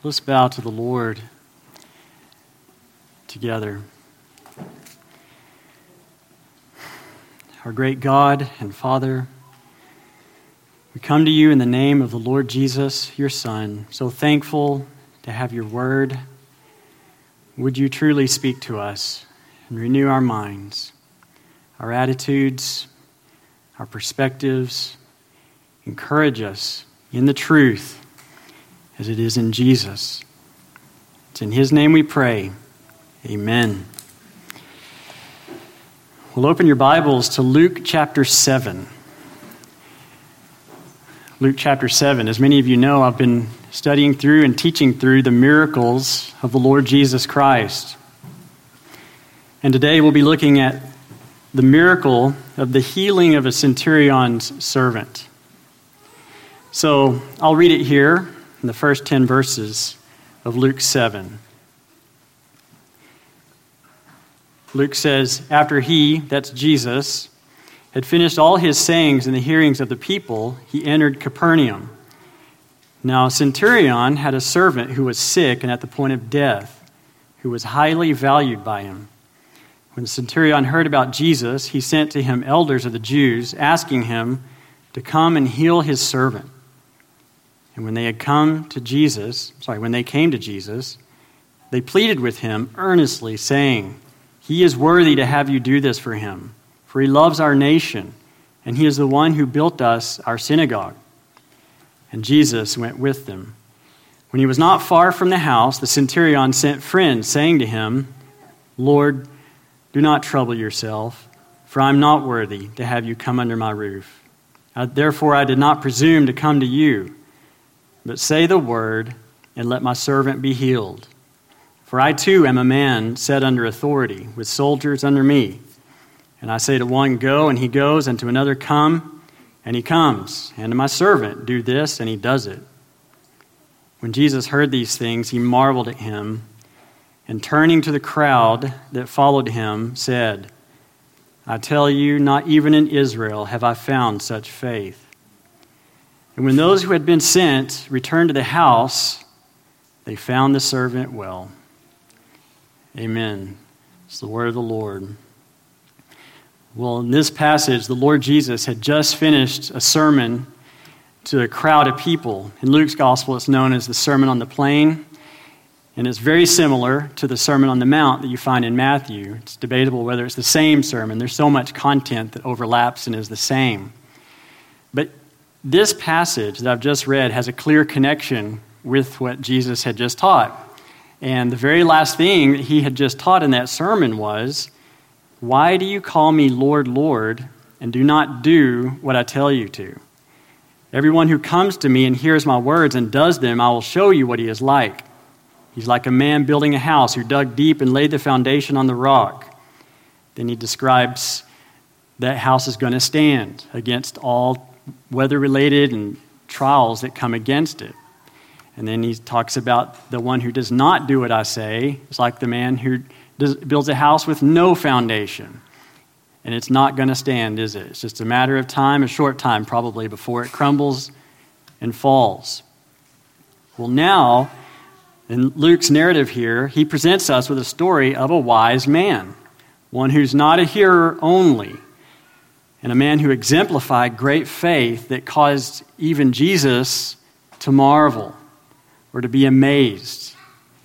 Let's bow to the Lord together. Our great God and Father, we come to you in the name of the Lord Jesus, your Son, so thankful to have your word. Would you truly speak to us and renew our minds, our attitudes, our perspectives, encourage us in the truth as it is in Jesus. It's in his name we pray. Amen. We'll open your Bibles to Luke chapter 7. Luke chapter 7. As many of you know, I've been studying through and teaching through the miracles of the Lord Jesus Christ. And today we'll be looking at the miracle of the healing of a centurion's servant. So I'll read it here in the first 10 verses of Luke 7. Luke says, after he, that's Jesus, had finished all his sayings in the hearings of the people, he entered Capernaum. Now a centurion had a servant who was sick and at the point of death, who was highly valued by him. When the centurion heard about Jesus, he sent to him elders of the Jews, asking him to come and heal his servant. And when they came to Jesus, they pleaded with him earnestly, saying, "He is worthy to have you do this for him, for he loves our nation, and he is the one who built us our synagogue." And Jesus went with them. When he was not far from the house, the centurion sent friends, saying to him, "Lord, do not trouble yourself, for I am not worthy to have you come under my roof. Therefore I did not presume to come to you. But say the word, and let my servant be healed. For I too am a man set under authority, with soldiers under me. And I say to one, go, and he goes, and to another, come, and he comes. And to my servant, do this, and he does it." When Jesus heard these things, he marveled at him, and turning to the crowd that followed him, said, "I tell you, not even in Israel have I found such faith." And when those who had been sent returned to the house, they found the servant well. Amen. It's the word of the Lord. Well, in this passage, the Lord Jesus had just finished a sermon to a crowd of people. In Luke's gospel, it's known as the Sermon on the Plain, and it's very similar to the Sermon on the Mount that you find in Matthew. It's debatable whether it's the same sermon. There's so much content that overlaps and is the same. But this passage that I've just read has a clear connection with what Jesus had just taught. And the very last thing that he had just taught in that sermon was, "Why do you call me Lord, Lord, and do not do what I tell you to? Everyone who comes to me and hears my words and does them, I will show you what he is like. He's like a man building a house who dug deep and laid the foundation on the rock." Then he describes that house is going to stand against all weather-related and trials that come against it. And then he talks about the one who does not do what I say. It's like the man who builds a house with no foundation. And it's not going to stand, is it? It's just a matter of time, a short time probably, before it crumbles and falls. Well, now, in Luke's narrative here, he presents us with a story of a wise man, one who's not a hearer only, and a man who exemplified great faith that caused even Jesus to marvel or to be amazed.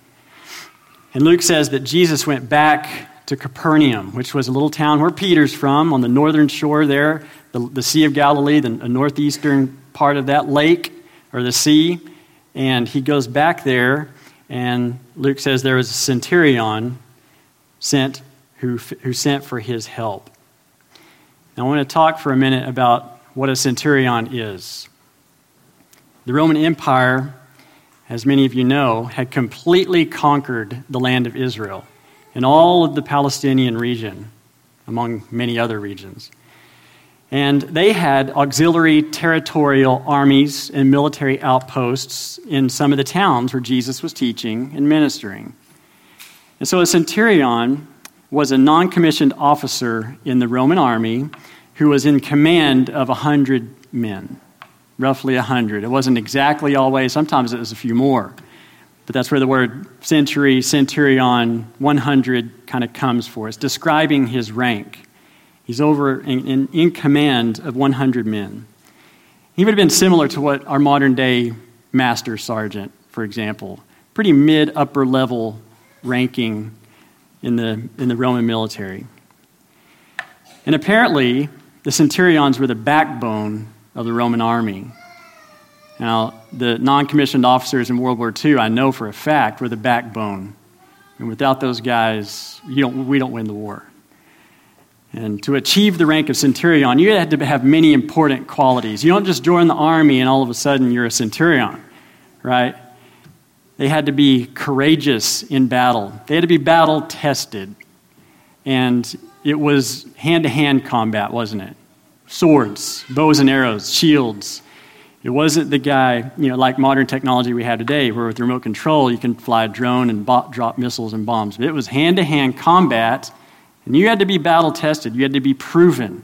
And Luke says that Jesus went back to Capernaum, which was a little town where Peter's from, on the northern shore there, the Sea of Galilee, the northeastern part of that lake, or the sea. And he goes back there, and Luke says there was a centurion who sent for his help. Now, I want to talk for a minute about what a centurion is. The Roman Empire, as many of you know, had completely conquered the land of Israel and all of the Palestinian region, among many other regions. And they had auxiliary territorial armies and military outposts in some of the towns where Jesus was teaching and ministering. And so a centurion was a non-commissioned officer in the Roman army who was in command of 100 men, roughly 100. It wasn't exactly always, sometimes it was a few more. but that's where the word century, centurion, 100 kind of comes for. It's describing his rank. He's over in command of 100 men. He would have been similar to what our modern day master sergeant, for example. Pretty mid-upper level ranking in the Roman military. And apparently, the centurions were the backbone of the Roman army. Now, the non-commissioned officers in World War II, I know for a fact, were the backbone. And without those guys, we don't win the war. And to achieve the rank of centurion, you had to have many important qualities. You don't just join the army and all of a sudden you're a centurion, right? They had to be courageous in battle. They had to be battle tested. And it was hand-to-hand combat, wasn't it? Swords, bows and arrows, shields. It wasn't the guy, like modern technology we have today, where with remote control you can fly a drone and drop missiles and bombs. But it was hand-to-hand combat, and you had to be battle tested. You had to be proven.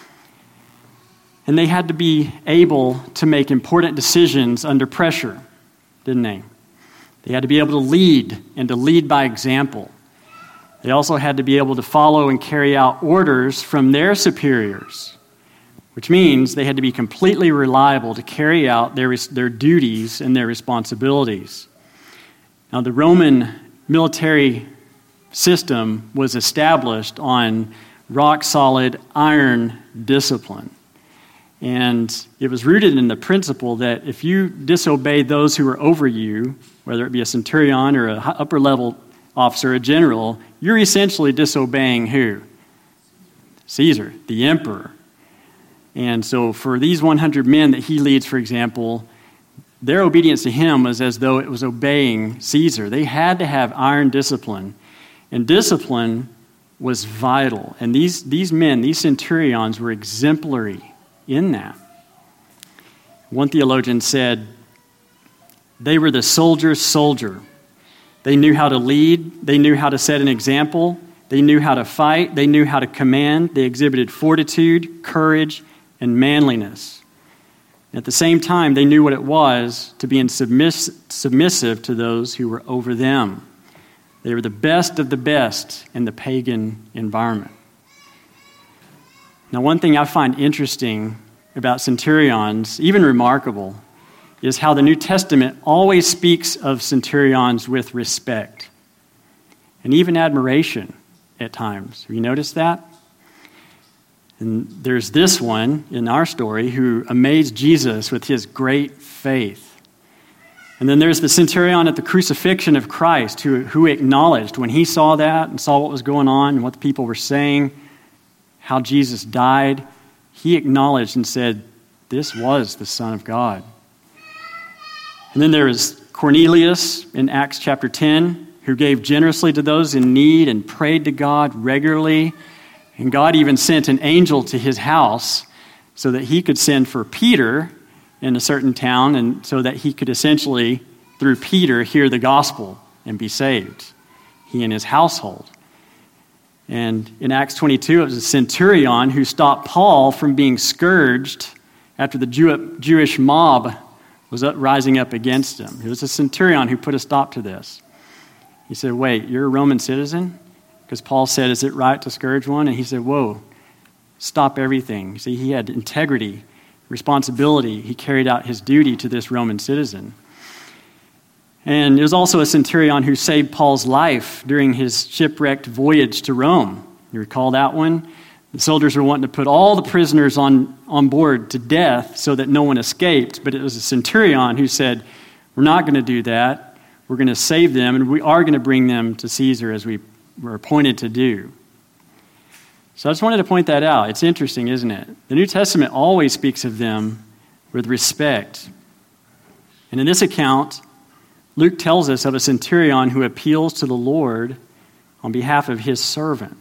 And they had to be able to make important decisions under pressure, didn't they? They had to be able to lead, and to lead by example. They also had to be able to follow and carry out orders from their superiors, which means they had to be completely reliable to carry out their duties and their responsibilities. Now, the Roman military system was established on rock-solid iron discipline. And it was rooted in the principle that if you disobey those who are over you, whether it be a centurion or an upper-level officer, a general, you're essentially disobeying who? Caesar, the emperor. And so for these 100 men that he leads, for example, their obedience to him was as though it was obeying Caesar. They had to have iron discipline. And discipline was vital. And these men, these centurions, were exemplary in that. One theologian said, they were the soldier's soldier. They knew how to lead. They knew how to set an example. They knew how to fight. They knew how to command. They exhibited fortitude, courage, and manliness. At the same time, they knew what it was to be submissive to those who were over them. They were the best of the best in the pagan environment. Now, one thing I find interesting about centurions, even remarkable, is how the New Testament always speaks of centurions with respect and even admiration at times. Have you noticed that? And there's this one in our story who amazed Jesus with his great faith. And then there's the centurion at the crucifixion of Christ who acknowledged when he saw that and saw what was going on and what the people were saying, how Jesus died, he acknowledged and said, this was the Son of God. And then there is Cornelius in Acts chapter 10, who gave generously to those in need and prayed to God regularly. And God even sent an angel to his house so that he could send for Peter in a certain town, and so that he could essentially, through Peter, hear the gospel and be saved, he and his household. And in Acts 22, it was a centurion who stopped Paul from being scourged after the Jewish mob was rising up against him. It was a centurion who put a stop to this. He said, wait, you're a Roman citizen? Because Paul said, is it right to scourge one? And he said, whoa, stop everything. See, he had integrity, responsibility. He carried out his duty to this Roman citizen. And there was also a centurion who saved Paul's life during his shipwrecked voyage to Rome. You recall that one? The soldiers were wanting to put all the prisoners on board to death so that no one escaped. But it was a centurion who said, we're not going to do that. We're going to save them, and we are going to bring them to Caesar as we were appointed to do. So I just wanted to point that out. It's interesting, isn't it? The New Testament always speaks of them with respect. And in this account, Luke tells us of a centurion who appeals to the Lord on behalf of his servant.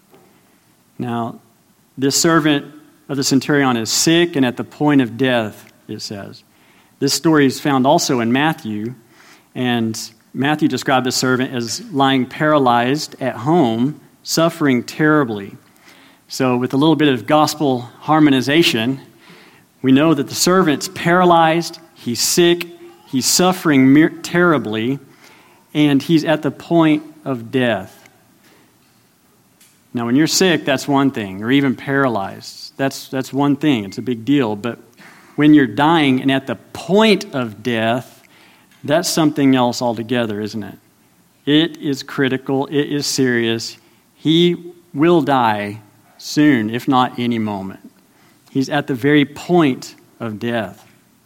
Now, this servant of the centurion is sick and at the point of death, it says. This story is found also in Matthew, and Matthew described the servant as lying paralyzed at home, suffering terribly. So with a little bit of gospel harmonization, we know that the servant's paralyzed, he's sick, he's suffering terribly, and he's at the point of death. Now, when you're sick, that's one thing, or even paralyzed. That's one thing. It's a big deal. But when you're dying and at the point of death, that's something else altogether, isn't it? It is critical. It is serious. He will die soon, if not any moment. He's at the very point of death.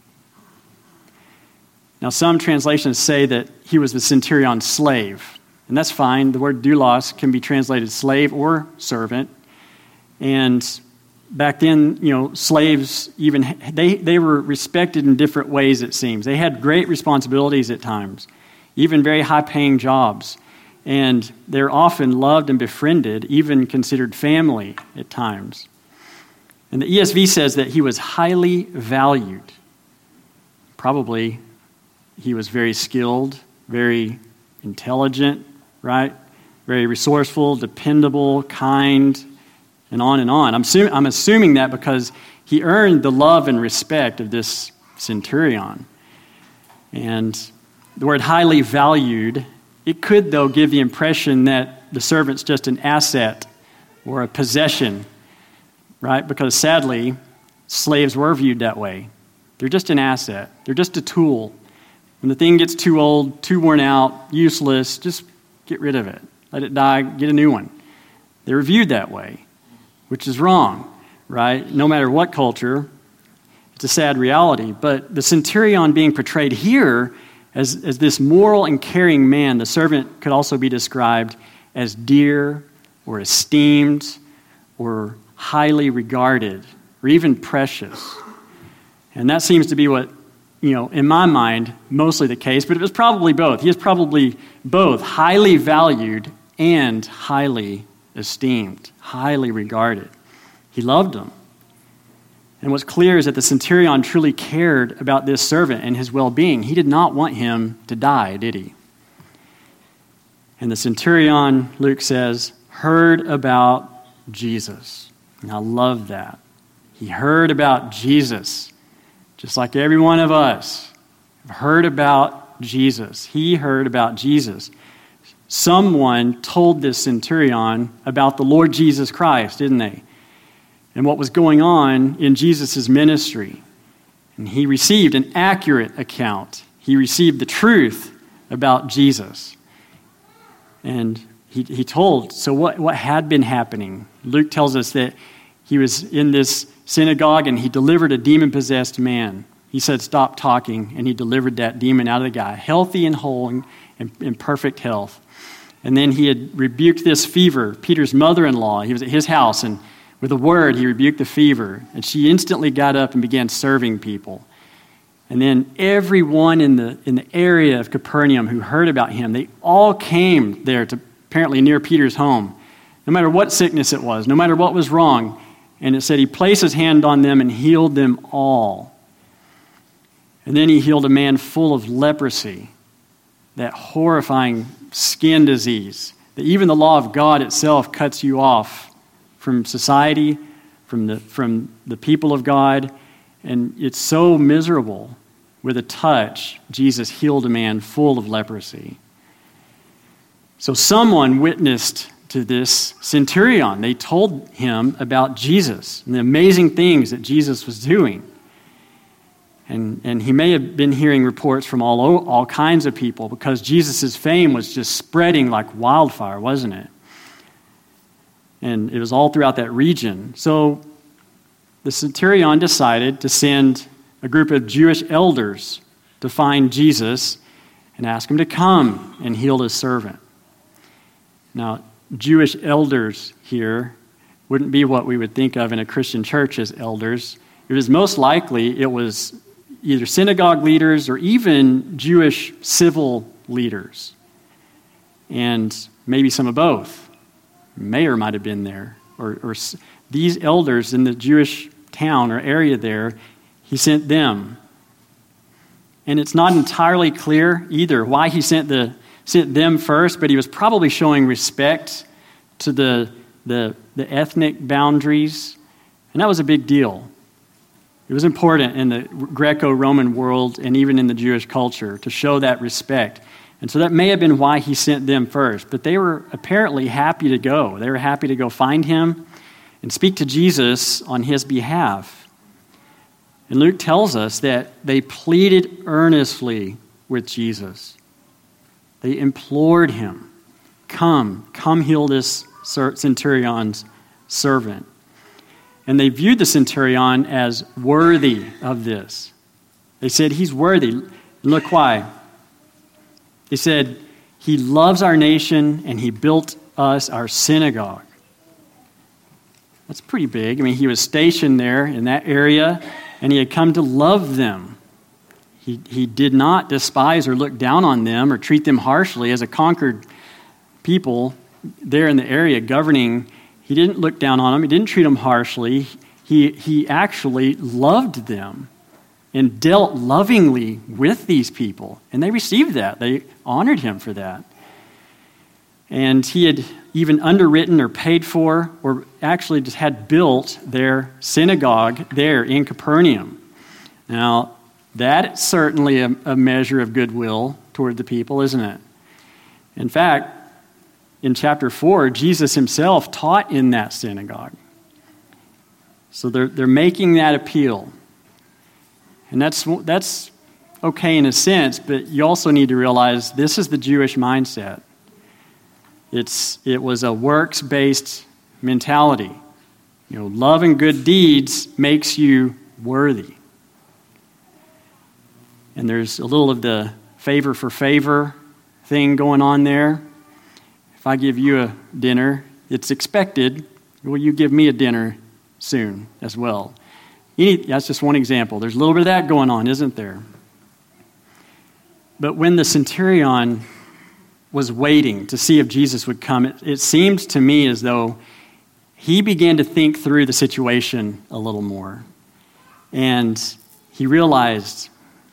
Now, some translations say that he was the centurion's slave, and that's fine. The word doulos can be translated slave or servant. And back then, slaves even they were respected in different ways, it seems. They had great responsibilities at times, even very high-paying jobs. And they're often loved and befriended, even considered family at times. And the ESV says that he was highly valued. Probably he was very skilled, very intelligent, right? Very resourceful, dependable, kind, and on and on. I'm assuming that because he earned the love and respect of this centurion. And the word highly valued, it could, though, give the impression that the servant's just an asset or a possession, right? Because sadly, slaves were viewed that way. They're just an asset. They're just a tool. When the thing gets too old, too worn out, useless, just get rid of it. Let it die, get a new one. They were viewed that way, which is wrong, right? No matter what culture, it's a sad reality. But the centurion being portrayed here as this moral and caring man, the servant could also be described as dear or esteemed or highly regarded or even precious. And that seems to be what, in my mind, mostly the case, but it was probably both. He is probably both highly valued and highly esteemed, highly regarded. He loved them. And what's clear is that the centurion truly cared about this servant and his well-being. He did not want him to die, did he? And the centurion, Luke says, heard about Jesus. And I love that. He heard about Jesus, just like every one of us have heard about Jesus. He heard about Jesus. Someone told this centurion about the Lord Jesus Christ, didn't they? And what was going on in Jesus' ministry. And he received an accurate account. He received the truth about Jesus. And he told, so what had been happening? Luke tells us that he was in this synagogue and he delivered a demon-possessed man. He said, stop talking, and he delivered that demon out of the guy, healthy and whole and in perfect health. And then he had rebuked this fever. Peter's mother-in-law, he was at his house, and with a word, he rebuked the fever, and she instantly got up and began serving people. And then everyone in the area of Capernaum who heard about him, they all came there to apparently near Peter's home, no matter what sickness it was, no matter what was wrong. And it said he placed his hand on them and healed them all. And then he healed a man full of leprosy, that horrifying skin disease, that even the law of God itself cuts you off from society, from the people of God, and it's so miserable. With a touch, Jesus healed a man full of leprosy. So someone witnessed to this centurion. They told him about Jesus and the amazing things that Jesus was doing. And he may have been hearing reports from all kinds of people because Jesus' fame was just spreading like wildfire, wasn't it? And it was all throughout that region. So the centurion decided to send a group of Jewish elders to find Jesus and ask him to come and heal his servant. Now, Jewish elders here wouldn't be what we would think of in a Christian church as elders. It was most likely it was either synagogue leaders or even Jewish civil leaders. And maybe some of both. Mayor might have been there, or these elders in the Jewish town or area there, he sent them. And it's not entirely clear either why he sent them first, but he was probably showing respect to the ethnic boundaries, and that was a big deal. It was important in the Greco-Roman world and even in the Jewish culture to show that respect. And so that may have been why he sent them first. But they were apparently happy to go. They were happy to go find him and speak to Jesus on his behalf. And Luke tells us that they pleaded earnestly with Jesus. They implored him, come heal this centurion's servant. And they viewed the centurion as worthy of this. They said, he's worthy. And look why. They said, he loves our nation and he built us our synagogue. That's pretty big. I mean, he was stationed there in that area and he had come to love them. He did not despise or look down on them or treat them harshly as a conquered people there in the area governing. He didn't look down on them. He didn't treat them harshly. He actually loved them and dealt lovingly with these people. And they received that. They honored him for that. And he had even underwritten or paid for or actually just had built their synagogue there in Capernaum. Now, that's certainly a measure of goodwill toward the people, isn't it? In fact, in chapter 4, Jesus himself taught in that synagogue. So they're making that appeal. And that's okay in a sense, but you also need to realize this is the Jewish mindset. It was a works-based mentality. You know, love and good deeds makes you worthy. And there's a little of the favor for favor thing going on there. If I give you a dinner, it's expected, will you give me a dinner soon as well? That's just one example. There's a little bit of that going on, isn't there? But when the centurion was waiting to see if Jesus would come, it seemed to me as though he began to think through the situation a little more. And he realized,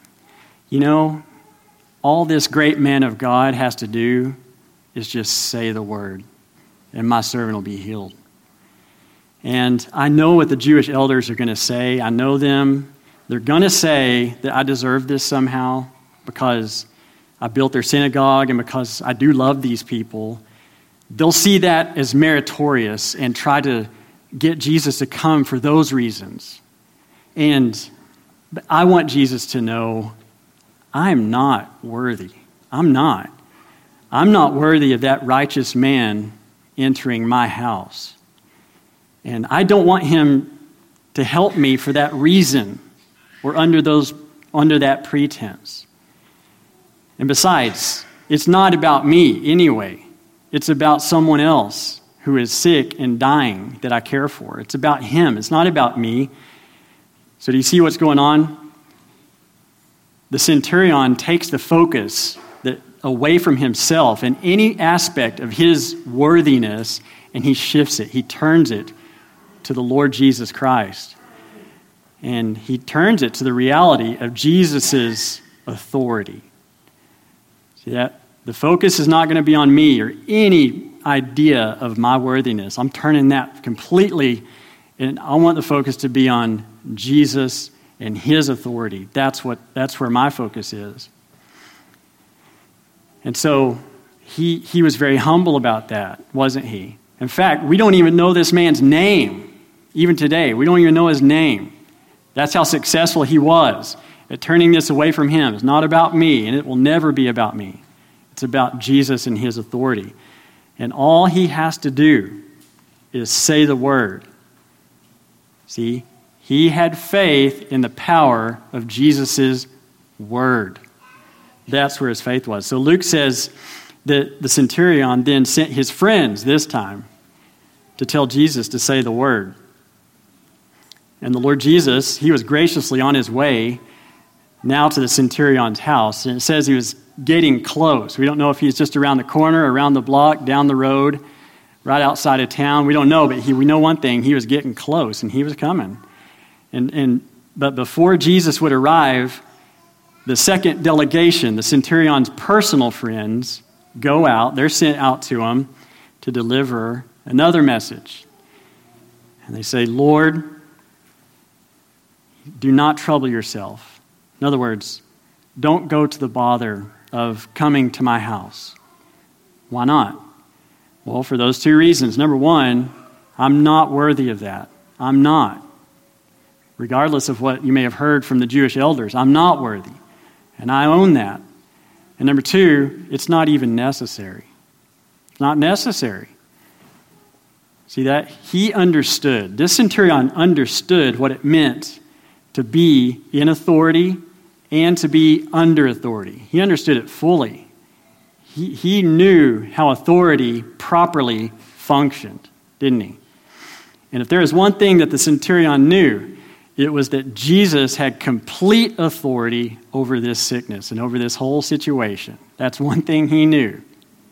all this great man of God has to do is just say the word, and my servant will be healed. And I know what the Jewish elders are going to say. I know them. They're going to say that I deserve this somehow because I built their synagogue and because I do love these people. They'll see that as meritorious and try to get Jesus to come for those reasons. But I want Jesus to know I'm not worthy. I'm not. I'm not worthy of that righteous man entering my house. And I don't want him to help me for that reason or under that pretense. And besides, it's not about me anyway. It's about someone else who is sick and dying that I care for. It's about him. It's not about me. So do you see what's going on? The centurion takes the focus away from himself and any aspect of his worthiness, and he shifts it. He turns it to the Lord Jesus Christ. And he turns it to the reality of Jesus' authority. See that? The focus is not going to be on me or any idea of my worthiness. I'm turning that completely, and I want the focus to be on Jesus and his authority. That's where my focus is. And so he was very humble about that, wasn't he? In fact, we don't even know this man's name. Even today, we don't even know his name. That's how successful he was at turning this away from him. It's not about me, and it will never be about me. It's about Jesus and his authority. And all he has to do is say the word. See, he had faith in the power of Jesus' word. That's where his faith was. So Luke says that the centurion then sent his friends this time to tell Jesus to say the word. And the Lord Jesus, he was graciously on his way now to the centurion's house. And it says he was getting close. We don't know if he's just around the corner, around the block, down the road, right outside of town. We don't know, but we know one thing. He was getting close, and he was coming. But before Jesus would arrive, the second delegation, the centurion's personal friends, go out. They're sent out to him to deliver another message. And they say, Lord, do not trouble yourself. In other words, don't go to the bother of coming to my house. Why not? Well, for those two reasons. Number one, I'm not worthy of that. I'm not. Regardless of what you may have heard from the Jewish elders, I'm not worthy. And I own that. And number two, it's not even necessary. It's not necessary. See that? He understood. This centurion understood what it meant to be in authority and to be under authority. He understood it fully. He knew how authority properly functioned, didn't he? And if there is one thing that the centurion knew, it was that Jesus had complete authority over this sickness and over this whole situation. That's one thing he knew.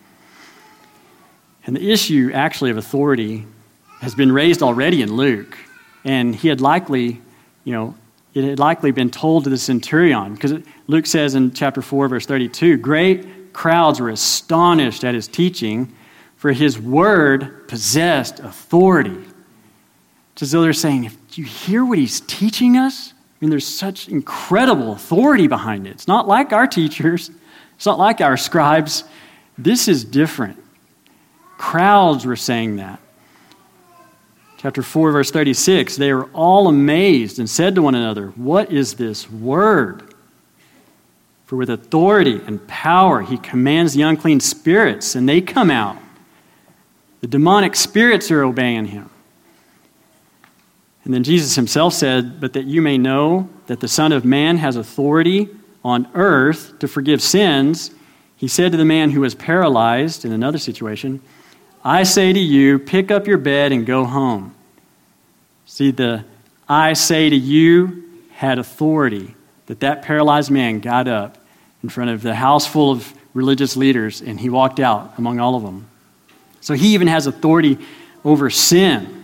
And the issue, actually, of authority has been raised already in Luke. And he had likely, it had likely been told to the centurion. Because Luke says in chapter 4, verse 32, great crowds were astonished at his teaching, for his word possessed authority. It's as though they're saying, do you hear what he's teaching us? I mean, there's such incredible authority behind it. It's not like our teachers. It's not like our scribes. This is different. Crowds were saying that. Chapter 4, verse 36, they were all amazed and said to one another, what is this word? For with authority and power he commands the unclean spirits, and they come out. The demonic spirits are obeying him. And then Jesus himself said, but that you may know that the Son of Man has authority on earth to forgive sins, he said to the man who was paralyzed in another situation, I say to you, pick up your bed and go home. See, the I say to you had authority, that paralyzed man got up in front of the house full of religious leaders and he walked out among all of them. So he even has authority over sin.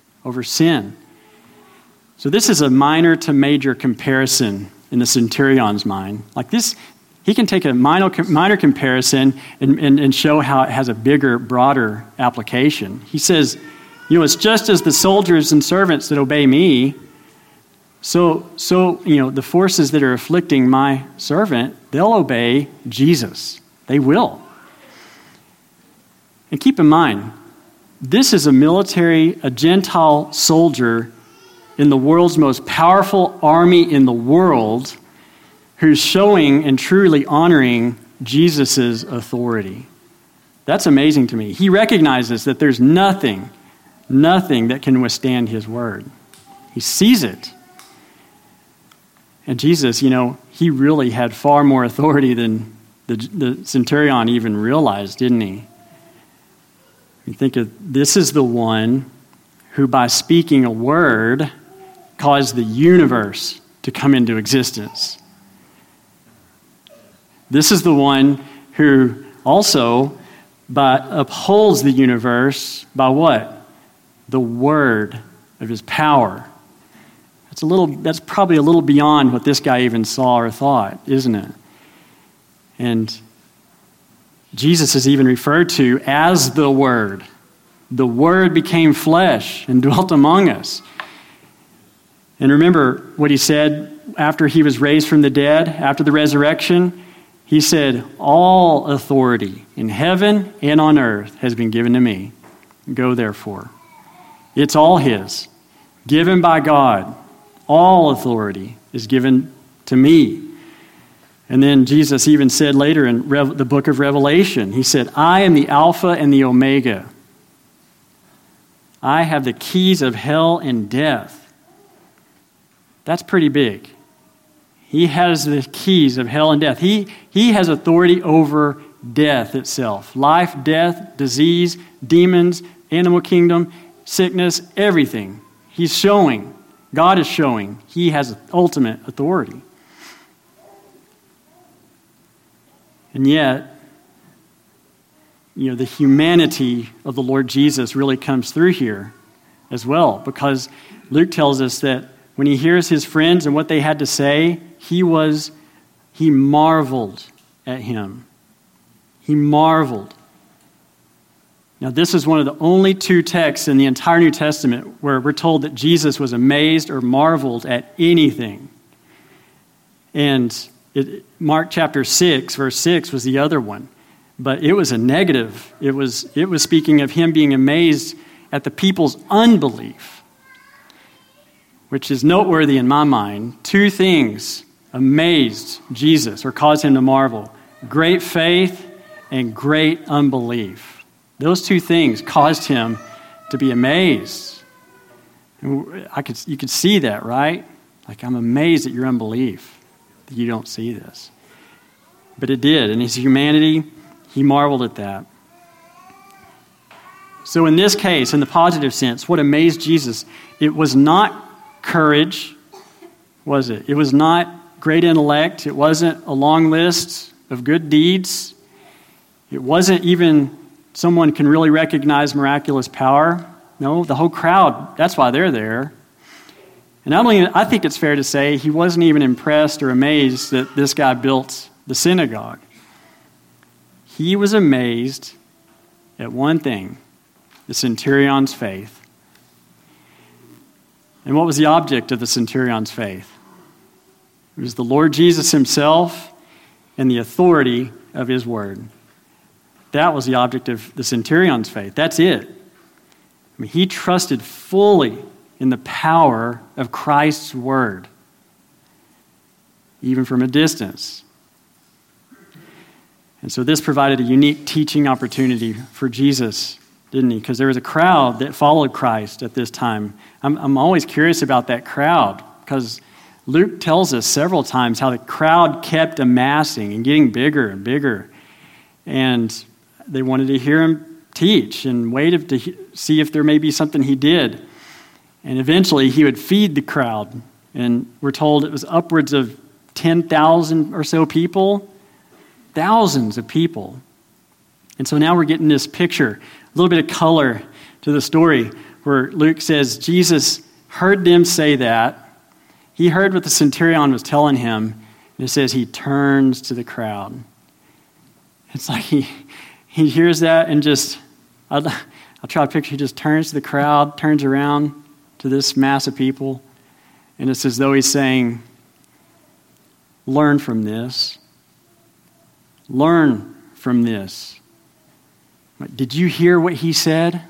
So this is a minor to major comparison in the centurion's mind. Like this, he can take a minor comparison and show how it has a bigger, broader application. He says, it's just as the soldiers and servants that obey me, so the forces that are afflicting my servant, they'll obey Jesus. They will. And keep in mind, this is a Gentile soldier in the world's most powerful army in the world who's showing and truly honoring Jesus' authority. That's amazing to me. He recognizes that there's nothing that can withstand his word. He sees it. And Jesus, he really had far more authority than the centurion even realized, didn't he? You think of this is the one who by speaking a word caused the universe to come into existence. This is the one who also upholds the universe by what? The word of his power. That's probably a little beyond what this guy even saw or thought, isn't it? And Jesus is even referred to as the Word. The Word became flesh and dwelt among us. And remember what he said after he was raised from the dead, after the resurrection? He said, all authority in heaven and on earth has been given to me. Go therefore. It's all his, given by God. All authority is given to me. And then Jesus even said later in the book of Revelation, he said, I am the Alpha and the Omega. I have the keys of hell and death. That's pretty big. He has the keys of hell and death. He has authority over death itself. Life, death, disease, demons, animal kingdom, sickness, everything. He's showing, God is showing, he has ultimate authority. And yet, the humanity of the Lord Jesus really comes through here as well, because Luke tells us that when he hears his friends and what they had to say, he marveled at him. He marveled. Now, this is one of the only two texts in the entire New Testament where we're told that Jesus was amazed or marveled at anything. And Mark chapter 6, verse 6 was the other one. But it was a negative. It was speaking of him being amazed at the people's unbelief, which is noteworthy in my mind. Two things amazed Jesus or caused him to marvel: great faith and great unbelief. Those two things caused him to be amazed. You could see that, right? Like, I'm amazed at your unbelief that you don't see this. But it did. In his humanity, he marveled at that. So in this case, in the positive sense, what amazed Jesus, it was not courage, was it? It was not great intellect. It wasn't a long list of good deeds. It wasn't even someone can really recognize miraculous power. No, the whole crowd, that's why they're there. And I think it's fair to say he wasn't even impressed or amazed that this guy built the synagogue. He was amazed at one thing: the centurion's faith. And what was the object of the centurion's faith? It was the Lord Jesus himself and the authority of his word. That was the object of the centurion's faith. That's it. I mean, he trusted fully in the power of Christ's word, even from a distance. And so this provided a unique teaching opportunity for Jesus, didn't he? Because there was a crowd that followed Christ at this time. I'm always curious about that crowd, because Luke tells us several times how the crowd kept amassing and getting bigger and bigger. And they wanted to hear him teach and waited to see if there may be something he did. And eventually he would feed the crowd. And we're told it was upwards of 10,000 or so people. Thousands of people. And so now we're getting this picture, a little bit of color to the story, where Luke says Jesus heard them say that. He heard what the centurion was telling him. And it says he turns to the crowd. It's like he hears that and just, I'll try to picture, he just turns to the crowd, turns around to this mass of people. And it's as though he's saying, learn from this. Learn from this. Did you hear what he said?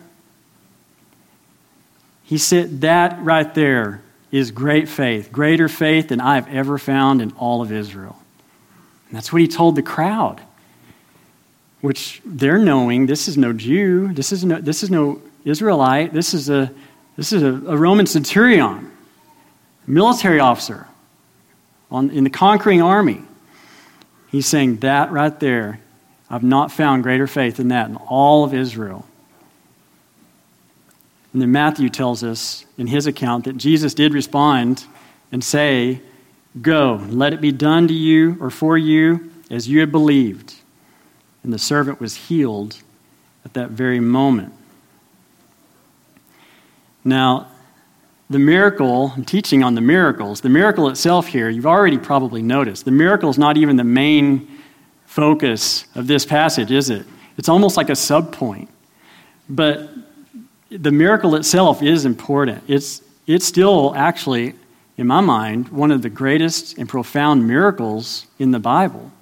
He said that right there is great faith, greater faith than I've ever found in all of Israel. And that's what he told the crowd, which they're knowing this is no Jew, this is no Israelite, this is a Roman centurion, military officer in the conquering army. He's saying that right there, I've not found greater faith than that in all of Israel. And then Matthew tells us in his account that Jesus did respond and say, "Go, let it be done to you or for you as you had believed." And the servant was healed at that very moment. Now, the miracle, I'm teaching on the miracles. The miracle itself here, you've already probably noticed, the miracle is not even the main focus of this passage, is it? It's almost like a subpoint. But the miracle itself is important. It's still actually, in my mind, one of the greatest and profound miracles in the Bible.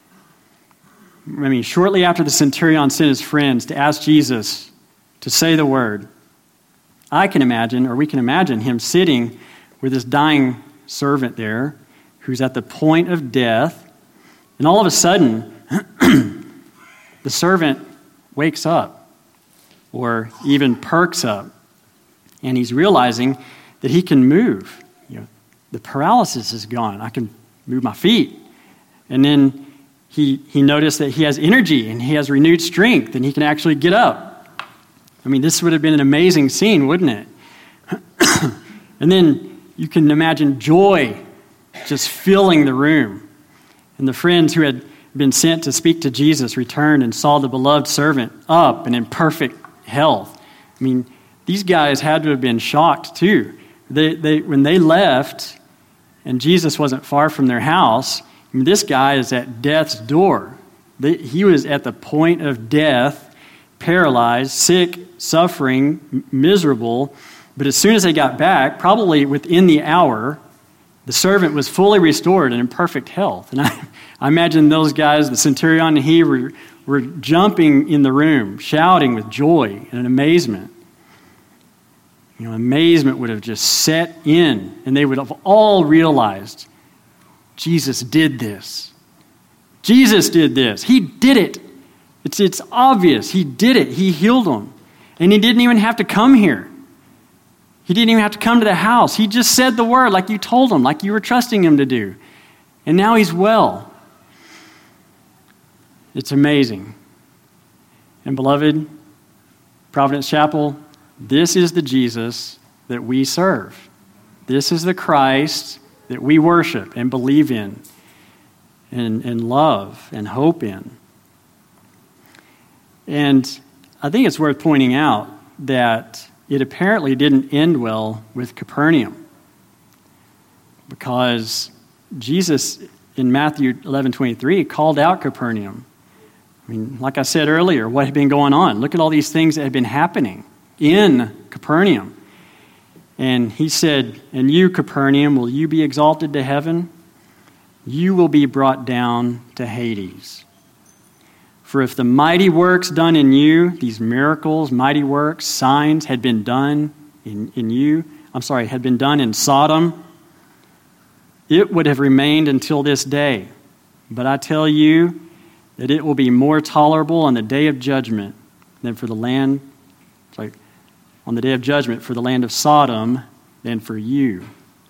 I mean, shortly after the centurion sent his friends to ask Jesus to say the word, I can imagine, or we can imagine him sitting with this dying servant there who's at the point of death, and all of a sudden, the servant wakes up or even perks up, and he's realizing that he can move. The paralysis is gone. I can move my feet. And then he noticed that he has energy and he has renewed strength and he can actually get up. I mean, this would have been an amazing scene, wouldn't it? And then you can imagine joy just filling the room. And the friends who had been sent to speak to Jesus returned and saw the beloved servant up and in perfect health. I mean, these guys had to have been shocked too. When they left and Jesus wasn't far from their house, I mean, this guy is at death's door. He was at the point of death, paralyzed, sick, suffering, miserable. But as soon as they got back, probably within the hour, The servant was fully restored and in perfect health. And I imagine those guys, the centurion and he, were jumping in the room, shouting with joy and amazement. Amazement would have just set in, and they would have all realized Jesus did this. Jesus did this. He did it. It's obvious. He did it. He healed them. And he didn't even have to come here. He didn't even have to come to the house. He just said the word like you told him, like you were trusting him to do. And now he's well. It's amazing. And beloved, Providence Chapel, this is the Jesus that we serve. This is the Christ that we worship and believe in and love and hope in. And I think it's worth pointing out that it apparently didn't end well with Capernaum, because Jesus in Matthew 11:23 called out Capernaum. I mean, like I said earlier, what had been going on? Look at all these things that had been happening in Capernaum. And he said, "And you, Capernaum, will you be exalted to heaven? You will be brought down to Hades. For if the mighty works done in you," these miracles, mighty works, signs, had been done had been done in Sodom, it would have remained until this day. But I tell you that it will be more tolerable on the day of judgment than for the land, on the day of judgment for the land of Sodom than for you.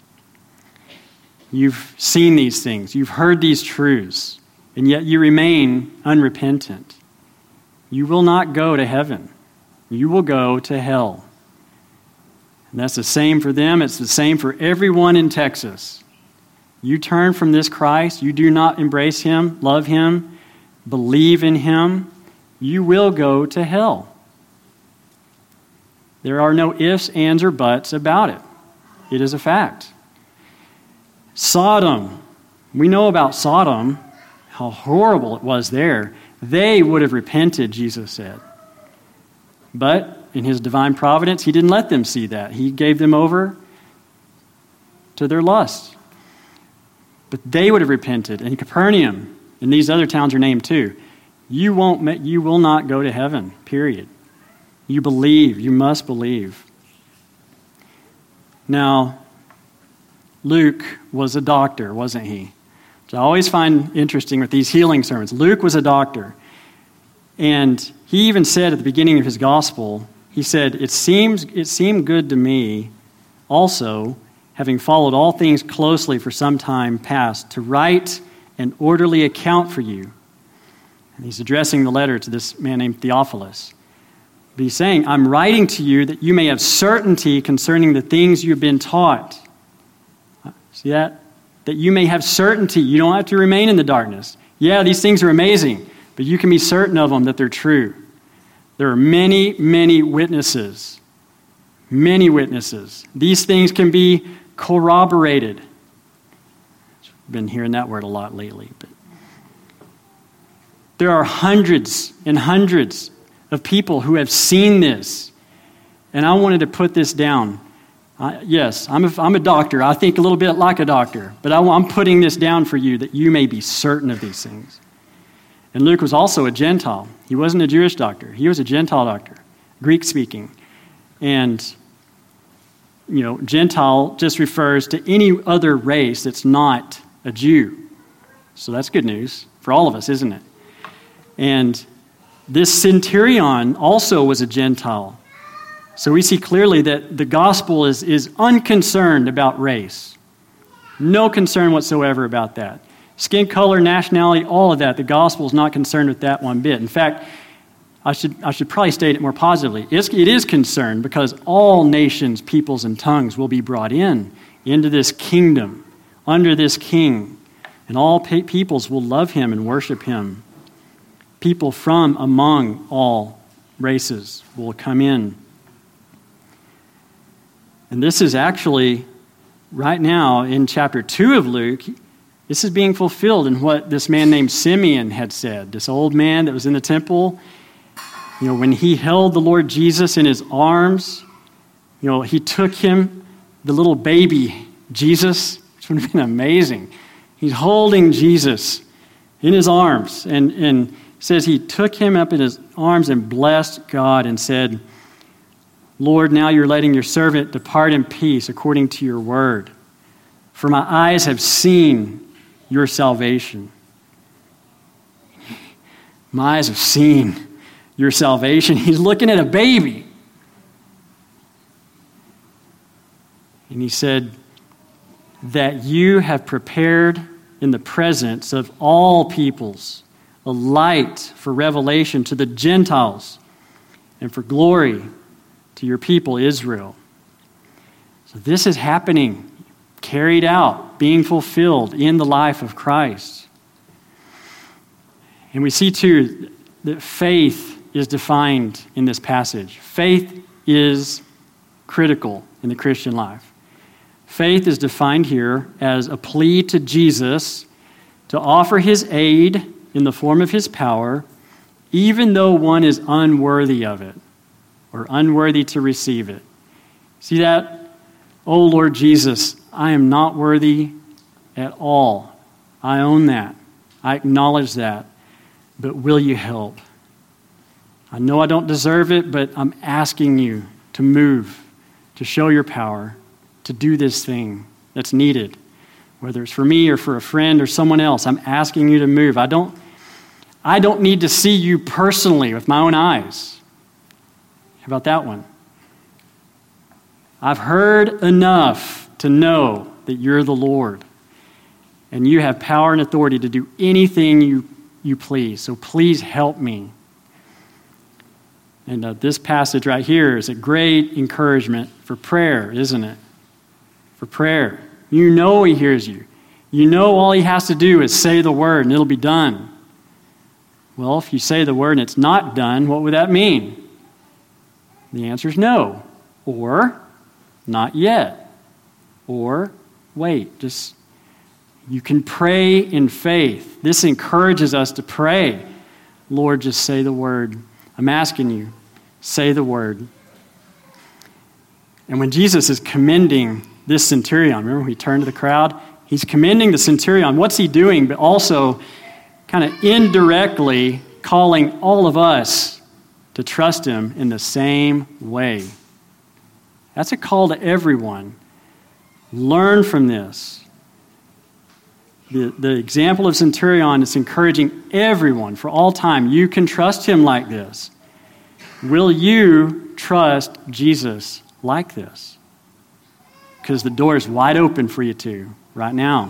You've seen these things. You've heard these truths. And yet you remain unrepentant. You will not go to heaven. You will go to hell. And that's the same for them. It's the same for everyone in Texas. You turn from this Christ. You do not embrace him, love him, believe in him. You will go to hell. There are no ifs, ands, or buts about it. It is a fact. Sodom. We know about Sodom, how horrible it was there. They would have repented, Jesus said. But in his divine providence, he didn't let them see that. He gave them over to their lust. But they would have repented. And Capernaum, and these other towns are named too. You will not go to heaven, period. You believe. You must believe. Now, Luke was a doctor, wasn't he? Which I always find interesting with these healing sermons. Luke was a doctor. And he even said at the beginning of his gospel, he said, it seemed good to me also, having followed all things closely for some time past, to write an orderly account for you. And he's addressing the letter to this man named Theophilus. But he's saying, I'm writing to you that you may have certainty concerning the things you've been taught. See that? That you may have certainty. You don't have to remain in the darkness. Yeah, these things are amazing, but you can be certain of them that they're true. There are many, many witnesses. Many witnesses. These things can be corroborated. I've been hearing that word a lot lately. But there are hundreds and hundreds of people who have seen this. And I wanted to put this down. Yes, I'm a doctor. I think a little bit like a doctor. But I'm putting this down for you that you may be certain of these things. And Luke was also a Gentile. He wasn't a Jewish doctor. He was a Gentile doctor, Greek-speaking. And, Gentile just refers to any other race that's not a Jew. So that's good news for all of us, isn't it? And this centurion also was a Gentile. So we see clearly that the gospel is unconcerned about race. No concern whatsoever about that. Skin color, nationality, all of that. The gospel is not concerned with that one bit. In fact, I should probably state it more positively. It is concerned because all nations, peoples, and tongues will be brought into this kingdom, under this king. And all peoples will love him and worship him. People from among all races will come in. And this is actually, right now, in chapter 2 of Luke, this is being fulfilled in what this man named Simeon had said. This old man that was in the temple, when he held the Lord Jesus in his arms, he took him, the little baby Jesus, which would have been amazing. He's holding Jesus in his arms, and says he took him up in his arms and blessed God and said, Lord, now you're letting your servant depart in peace according to your word. For my eyes have seen your salvation. My eyes have seen your salvation. He's looking at a baby. And he said, that you have prepared in the presence of all peoples a light for revelation to the Gentiles and for glory to your people Israel. So this is happening, carried out, being fulfilled in the life of Christ. And we see too that faith is defined in this passage. Faith is critical in the Christian life. Faith is defined here as a plea to Jesus to offer his aid in the form of his power, even though one is unworthy of it or unworthy to receive it. See that? Oh, Lord Jesus, I am not worthy at all. I own that. I acknowledge that. But will you help? I know I don't deserve it, but I'm asking you to move, to show your power, to do this thing that's needed, whether it's for me or for a friend or someone else. I'm asking you to move. I don't need to see you personally with my own eyes. How about that one? I've heard enough to know that you're the Lord, and you have power and authority to do anything you please. So please help me. And this passage right here is a great encouragement for prayer, isn't it? For prayer. You know he hears you. You know all he has to do is say the word and it'll be done. Well, if you say the word and it's not done, what would that mean? The answer is no. Or not yet. Or wait. You can pray in faith. This encourages us to pray. Lord, just say the word. I'm asking you, say the word. And when Jesus is commending this centurion, remember when he turned to the crowd? He's commending the centurion. What's he doing? But also kind of indirectly calling all of us to trust him in the same way. That's a call to everyone. Learn from this. The example of centurion is encouraging everyone for all time. You can trust him like this. Will you trust Jesus like this? Because the door is wide open for you to right now.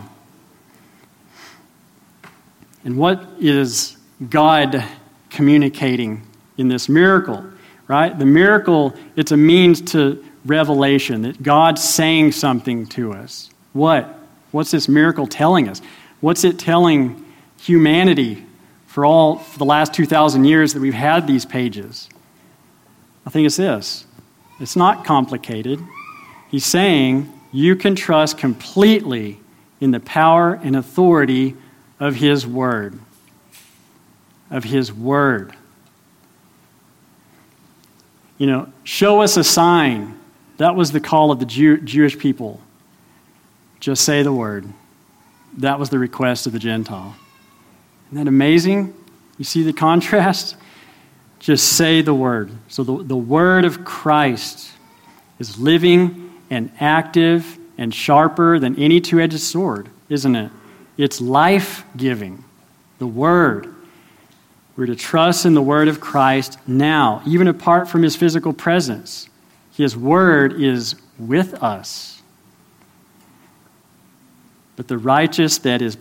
And what is God communicating in this miracle, right? The miracle, it's a means to revelation, that God's saying something to us. What? What's this miracle telling us? What's it telling humanity for the last 2,000 years that we've had these pages? I think it's this. It's not complicated. He's saying you can trust completely in the power and authority of his word. Of his word. Show us a sign. That was the call of the Jewish people. Just say the word. That was the request of the Gentile. Isn't that amazing? You see the contrast? Just say the word. So the word of Christ is living and active and sharper than any two-edged sword, isn't it? It's life-giving. The word. We're to trust in the word of Christ now, even apart from his physical presence. His word is with us. But the righteousness that is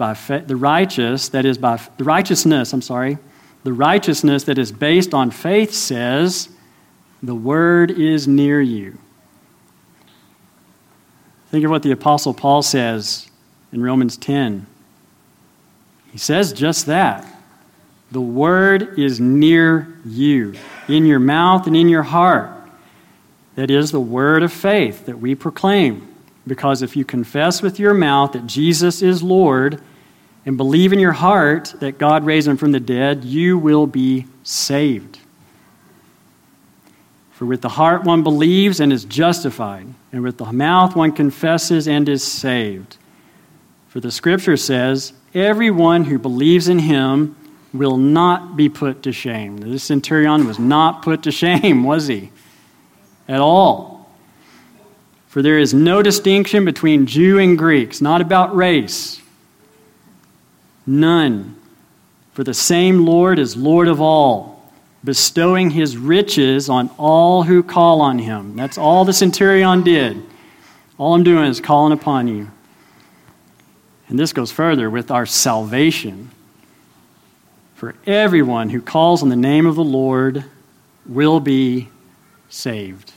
based on faith says, the word is near you. Think of what the Apostle Paul says in Romans 10. He says just that. The word is near you, in your mouth and in your heart. That is the word of faith that we proclaim. Because if you confess with your mouth that Jesus is Lord and believe in your heart that God raised him from the dead, you will be saved. For with the heart one believes and is justified, and with the mouth one confesses and is saved. For the scripture says, everyone who believes in him will not be put to shame. This centurion was not put to shame, was he? At all. For there is no distinction between Jew and Greek. It's not about race. None. For the same Lord is Lord of all, bestowing his riches on all who call on him. That's all the centurion did. All I'm doing is calling upon you. And this goes further with our salvation. For everyone who calls on the name of the Lord will be saved.